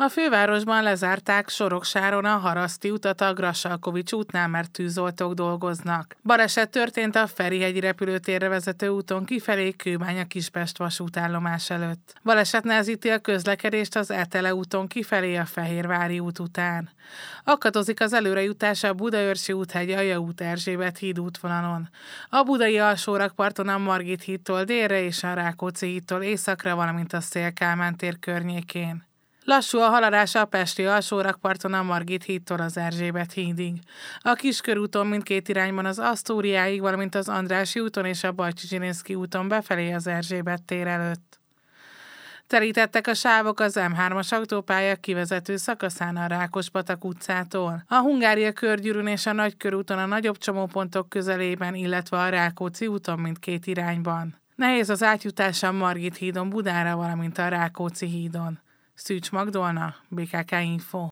A fővárosban lezárták Soroksáron a Haraszti utat a Grassalkovich útnál, mert tűzoltók dolgoznak. Baleset történt a Ferihegyi repülőtérre vezető úton kifelé Kőbánya-Kispest vasútállomás előtt. Baleset nehezíti a közlekedést az Etele úton kifelé a Fehérvári út után. Akadozik az előrejutás a Budaörsi út-Hegyalja út Erzsébet híd útvonalon. A budai alsórakparton a Margit hídtól délre és a Rákóczi hídtól északra, valamint a Széll-Kálmán tér környékén. Lassú a haladás a pesti alsórakparton a Margit hídtól az Erzsébet hídig. A Kiskörúton mindkét irányban az Asztóriáig, valamint az Andrássy úton és a Bajcsy-Zsilinszky úton befelé az Erzsébet tér előtt. Terítettek a sávok az M3-as autópálya kivezető szakaszán a Rákospatak utcától. A Hungária körgyűrűn és a Nagykörúton a nagyobb csomópontok közelében, illetve a Rákóczi úton mindkét irányban. Nehéz az átjutás a Margit hídon Budára, valamint a Rákóczi hídon. Szűcs Magdolna, BKK Info.